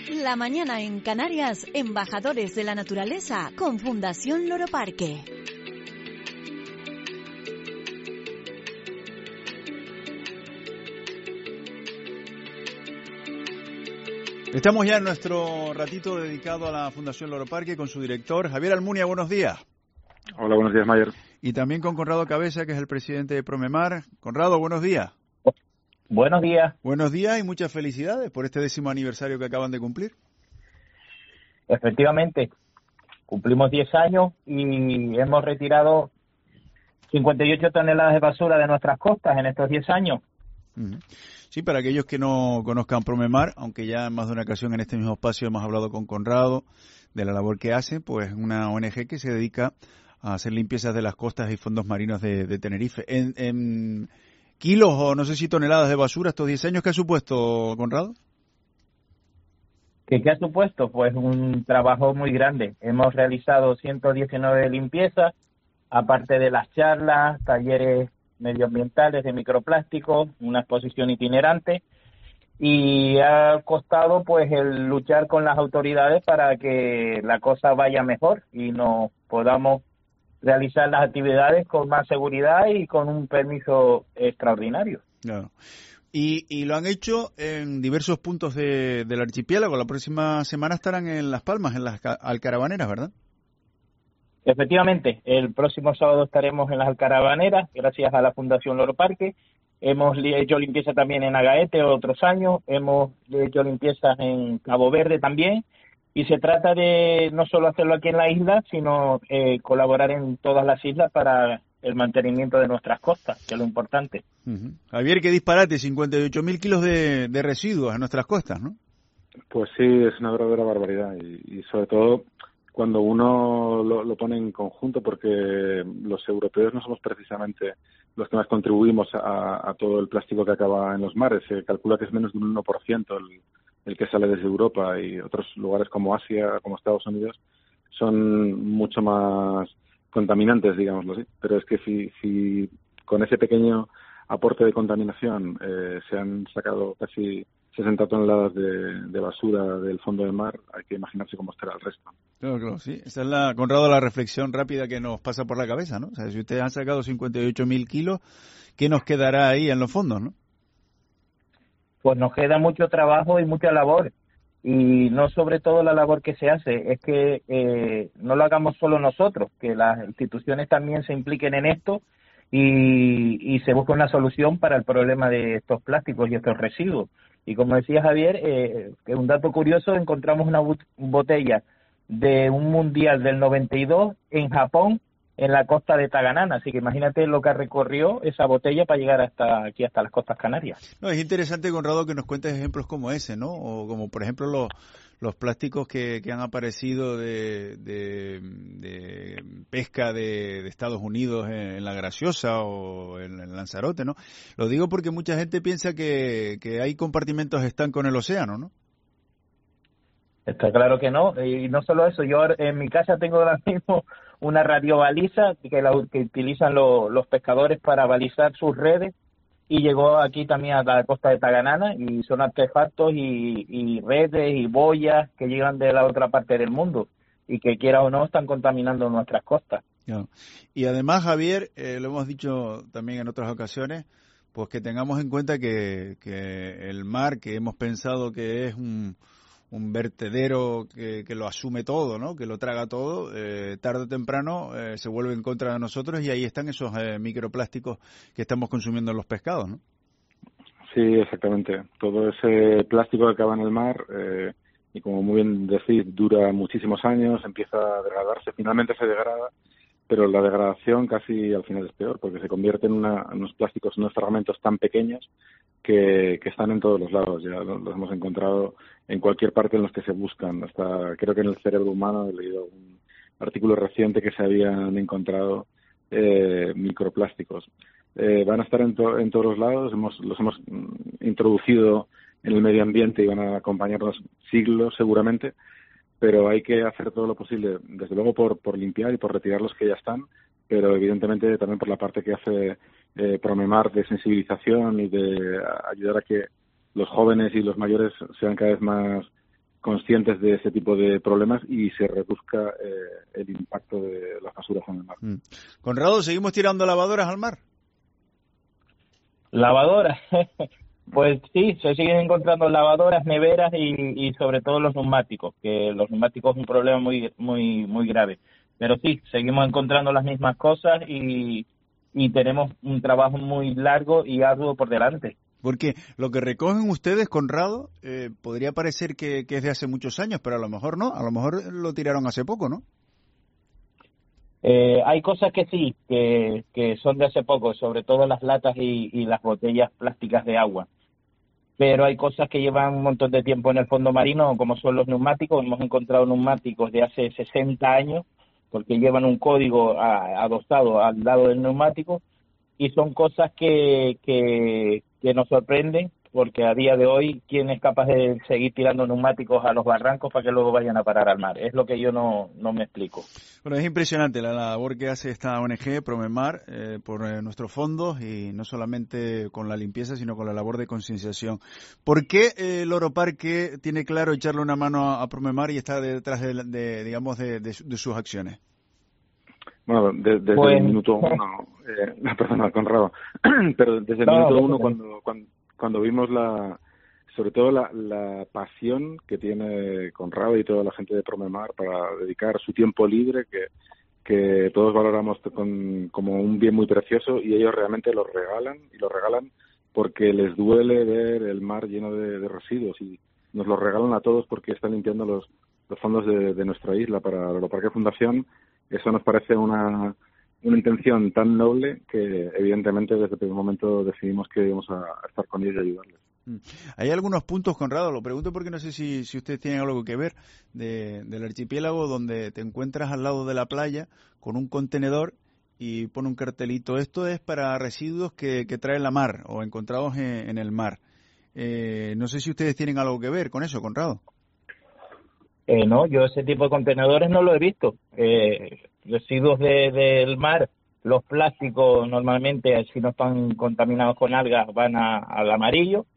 La mañana en Canarias, embajadores de la naturaleza con Fundación Loro Parque. Estamos ya en nuestro ratito dedicado a la Fundación Loro Parque con su director, Javier Almunia. Buenos días. Hola, buenos días, Mayer. Y también con Conrado Cabeza, que es el presidente de Promemar. Conrado, buenos días. Buenos días. Buenos días y muchas felicidades por este 10º aniversario que acaban de cumplir. Efectivamente, cumplimos 10 años y hemos retirado 58 toneladas de basura de nuestras costas en estos 10 años. Sí, para aquellos que no conozcan Promemar, aunque ya en más de una ocasión en este mismo espacio hemos hablado con Conrado de la labor que hace, pues una ONG que se dedica a hacer limpiezas de las costas y fondos marinos de Tenerife. En kilos o no sé si toneladas de basura estos 10 años, ¿qué ha supuesto, Conrado? ¿Qué ha supuesto? Pues un trabajo muy grande. Hemos realizado 119 limpiezas, aparte de las charlas, talleres medioambientales de microplásticos, una exposición itinerante, y ha costado pues el luchar con las autoridades para que la cosa vaya mejor y nos podamos realizar las actividades con más seguridad y con un permiso extraordinario. Claro. Y lo han hecho en diversos puntos del archipiélago. La próxima semana estarán en Las Palmas, en las Alcarabaneras, ¿verdad? Efectivamente, el próximo sábado estaremos en las Alcarabaneras, gracias a la Fundación Loro Parque. Hemos hecho limpieza también en Agaete otros años, hemos hecho limpiezas en Cabo Verde también, y se trata de no solo hacerlo aquí en la isla, sino colaborar en todas las islas para el mantenimiento de nuestras costas, que es lo importante. Javier, qué disparate, 58.000 kilos de residuos en nuestras costas, ¿no? Pues sí, es una verdadera barbaridad y sobre todo cuando uno lo pone en conjunto, porque los europeos no somos precisamente los que más contribuimos a todo el plástico que acaba en los mares. Se calcula que es menos de un 1% el que sale desde Europa, y otros lugares como Asia, como Estados Unidos, son mucho más contaminantes, digámoslo así. Pero es que si con ese pequeño aporte de contaminación se han sacado casi 60 toneladas de basura del fondo del mar, hay que imaginarse cómo estará el resto. Claro, sí. Esa es Conrado, la reflexión rápida que nos pasa por la cabeza, ¿no? O sea, si ustedes han sacado 58.000 kilos, ¿qué nos quedará ahí en los fondos, no? Pues nos queda mucho trabajo y mucha labor. Y no sobre todo la labor que se hace, es que no lo hagamos solo nosotros, que las instituciones también se impliquen en esto y se busque una solución para el problema de estos plásticos y estos residuos. Y como decía Javier, que un dato curioso, encontramos una botella de un mundial del 92 en Japón, en la costa de Taganana. Así que imagínate lo que recorrió esa botella para llegar hasta aquí, hasta las costas canarias. No, es interesante, Conrado, que nos cuentes ejemplos como ese, ¿no? O como, por ejemplo, los plásticos que han aparecido de pesca de Estados Unidos en la Graciosa o en Lanzarote, ¿no? Lo digo porque mucha gente piensa que hay compartimentos estancos en el océano, ¿no? Está claro que no, y no solo eso, yo en mi casa tengo ahora mismo una radiobaliza que utilizan los pescadores para balizar sus redes, y llegó aquí también a la costa de Taganana, y son artefactos y redes y boyas que llegan de la otra parte del mundo y que quiera o no están contaminando nuestras costas. Y además, Javier, lo hemos dicho también en otras ocasiones, pues que tengamos en cuenta que el mar, que hemos pensado que es un vertedero que lo asume todo, ¿no? Que lo traga todo, tarde o temprano se vuelve en contra de nosotros, y ahí están esos microplásticos que estamos consumiendo en los pescados, ¿no? Sí, exactamente. Todo ese plástico que acaba en el mar, y como muy bien decís, dura muchísimos años, empieza a degradarse, finalmente se degrada, pero la degradación casi al final es peor, porque se convierte en unos plásticos, unos fragmentos tan pequeños que están en todos los lados. Ya los hemos encontrado en cualquier parte en los que se buscan. Hasta creo que en el cerebro humano he leído un artículo reciente que se habían encontrado microplásticos. Van a estar en todos los lados. Los hemos introducido en el medio ambiente y van a acompañarnos siglos seguramente, pero hay que hacer todo lo posible, desde luego por limpiar y por retirar los que ya están, pero evidentemente también por la parte que hace Promemar de sensibilización y de ayudar a que los jóvenes y los mayores sean cada vez más conscientes de ese tipo de problemas y se reduzca el impacto de las basuras en el mar. Conrado, ¿seguimos tirando lavadoras al mar? ¿Lavadoras? Pues sí, se siguen encontrando lavadoras, neveras y sobre todo los neumáticos, que los neumáticos es un problema muy grave. Pero sí, seguimos encontrando las mismas cosas y tenemos un trabajo muy largo y arduo por delante. Porque lo que recogen ustedes, Conrado, podría parecer que es de hace muchos años, pero a lo mejor no, a lo mejor lo tiraron hace poco, ¿no? Hay cosas que sí, que son de hace poco, sobre todo las latas y las botellas plásticas de agua. Pero hay cosas que llevan un montón de tiempo en el fondo marino, como son los neumáticos. Hemos encontrado neumáticos de hace 60 años, porque llevan un código adosado al lado del neumático, y son cosas que nos sorprenden, porque a día de hoy, ¿quién es capaz de seguir tirando neumáticos a los barrancos para que luego vayan a parar al mar? Es lo que yo no me explico. Bueno, es impresionante la labor que hace esta ONG, Promemar, por nuestros fondos, y no solamente con la limpieza, sino con la labor de concienciación. ¿Por qué Loro Parque tiene claro echarle una mano a Promemar y está detrás de sus acciones? Bueno, desde el minuto uno, perdona, Conrado, pero desde el minuto uno cuando vimos sobre todo la pasión que tiene Conrado y toda la gente de Promemar para dedicar su tiempo libre, que todos valoramos como un bien muy precioso, y ellos realmente lo regalan porque les duele ver el mar lleno de residuos, y nos lo regalan a todos porque están limpiando los fondos de nuestra isla para Loro Parque Fundación. Eso nos parece una intención tan noble que evidentemente desde el primer momento decidimos que íbamos a estar con ellos y ayudarles. Hay algunos puntos, Conrado, lo pregunto porque no sé si ustedes tienen algo que ver del archipiélago, donde te encuentras al lado de la playa con un contenedor y pone un cartelito: esto es para residuos que trae la mar o encontrados en el mar. No sé si ustedes tienen algo que ver con eso, Conrado. No, yo ese tipo de contenedores no lo he visto. Residuos del mar, los plásticos normalmente, si no están contaminados con algas, van al amarillo,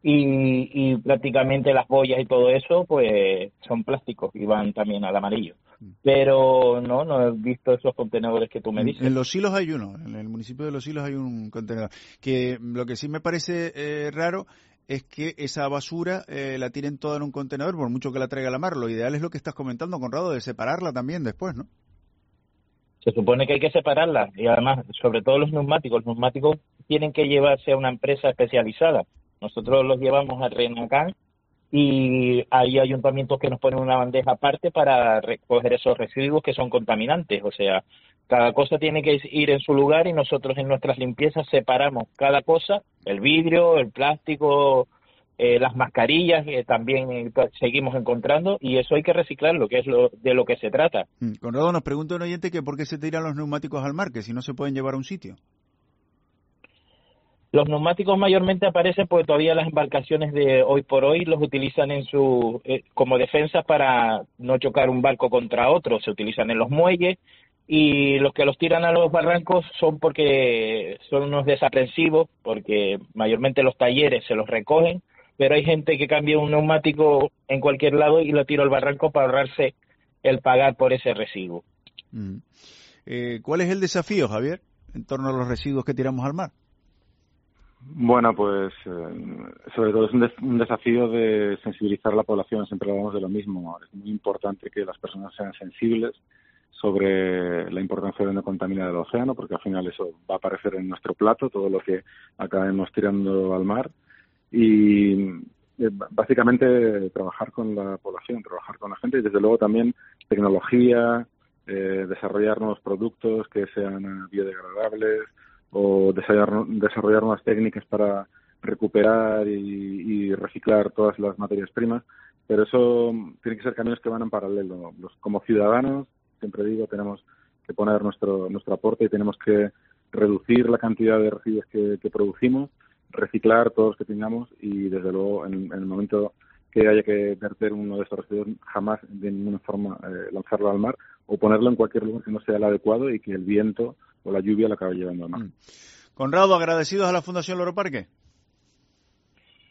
y prácticamente las boyas y todo eso pues son plásticos y van también al amarillo. Pero no he visto esos contenedores que tú me dices. En Los Silos hay uno, en el municipio de Los Silos hay un contenedor. Que lo que sí me parece raro es que esa basura la tiren toda en un contenedor, por mucho que la traiga a la mar. Lo ideal es lo que estás comentando, Conrado, de separarla también después, ¿no? Se supone que hay que separarla, y además, sobre todo los neumáticos tienen que llevarse a una empresa especializada. Nosotros los llevamos a Renacán y hay ayuntamientos que nos ponen una bandeja aparte para recoger esos residuos que son contaminantes. O sea, cada cosa tiene que ir en su lugar, y nosotros en nuestras limpiezas separamos cada cosa: el vidrio, el plástico, las mascarillas, también seguimos encontrando, y eso hay que reciclarlo, que es de lo que se trata. Conrado, nos pregunta un oyente que por qué se tiran los neumáticos al mar, que si no se pueden llevar a un sitio. Los neumáticos mayormente aparecen porque todavía las embarcaciones de hoy por hoy los utilizan como defensa para no chocar un barco contra otro. Se utilizan en los muelles, y los que los tiran a los barrancos son porque son unos desaprensivos, porque mayormente los talleres se los recogen, pero hay gente que cambia un neumático en cualquier lado y lo tira al barranco para ahorrarse el pagar por ese residuo. ¿Cuál es el desafío, Javier, en torno a los residuos que tiramos al mar? Bueno, pues sobre todo es un desafío de sensibilizar a la población. Siempre hablamos de lo mismo. Es muy importante que las personas sean sensibles sobre la importancia de no contaminar el océano, porque al final eso va a aparecer en nuestro plato, todo lo que acabemos tirando al mar. Y básicamente trabajar con la población, trabajar con la gente, y desde luego también tecnología, desarrollar nuevos productos que sean biodegradables, o desarrollar nuevas técnicas para recuperar y reciclar todas las materias primas. Pero eso tiene que ser caminos que van en paralelo. Como ciudadanos, siempre digo, tenemos que poner nuestro aporte, y tenemos que reducir la cantidad de residuos que producimos, reciclar todos los que tengamos, y desde luego en el momento que haya que verter uno de estos residuos, jamás de ninguna forma lanzarlo al mar o ponerlo en cualquier lugar que no sea el adecuado y que el viento o la lluvia lo acabe llevando al mar. Conrado, agradecidos a la Fundación Loro Parque.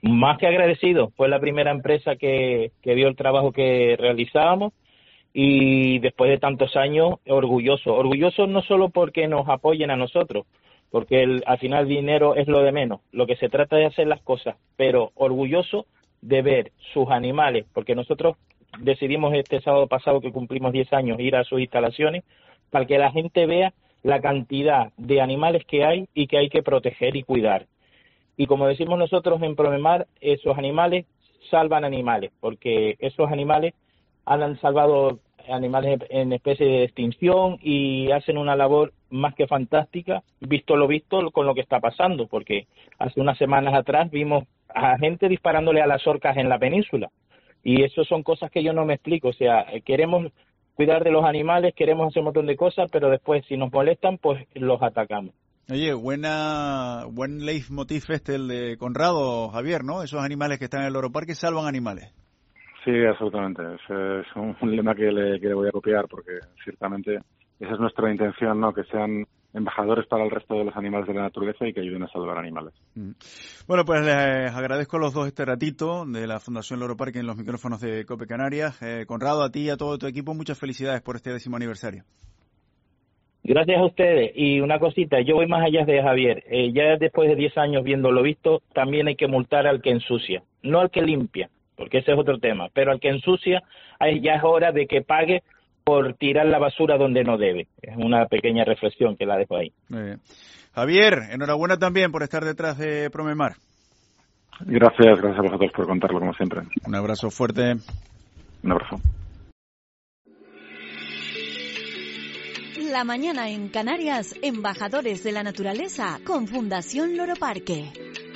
más que agradecido. Fue la primera empresa que vio el trabajo que realizábamos y después de tantos años, orgulloso no solo porque nos apoyen a nosotros, porque al final el dinero es lo de menos, lo que se trata de hacer las cosas, pero orgulloso de ver sus animales, porque nosotros decidimos este sábado pasado que cumplimos 10 años ir a sus instalaciones para que la gente vea la cantidad de animales que hay y que hay que proteger y cuidar. Y como decimos nosotros en Promemar, esos animales salvan animales, porque esos animales han salvado animales en especie de extinción y hacen una labor más que fantástica, visto lo visto con lo que está pasando, porque hace unas semanas atrás vimos a gente disparándole a las orcas en la península, y eso son cosas que yo no me explico. O sea, queremos cuidar de los animales, queremos hacer un montón de cosas, pero después si nos molestan, pues los atacamos. Oye, buen leitmotiv el de Conrado, Javier, ¿no? Esos animales que están en el Loro Parque salvan animales. Sí, absolutamente. Es un lema que le voy a copiar, porque ciertamente esa es nuestra intención, ¿no? Que sean embajadores para el resto de los animales de la naturaleza y que ayuden a salvar animales. Bueno, pues les agradezco a los dos este ratito de la Fundación Loro Parque en los micrófonos de COPE Canarias. Conrado, a ti y a todo tu equipo, muchas felicidades por este 10º aniversario. Gracias a ustedes. Y una cosita, yo voy más allá de Javier. Ya después de 10 años viendo lo visto, también hay que multar al que ensucia, no al que limpia, porque ese es otro tema, pero al que ensucia ya es hora de que pague por tirar la basura donde no debe. Es una pequeña reflexión que la dejo ahí. Muy bien. Javier, enhorabuena también por estar detrás de Promemar. Gracias a vosotros por contarlo, como siempre. Un abrazo fuerte. Un abrazo. La mañana en Canarias, embajadores de la naturaleza con Fundación Loro Parque.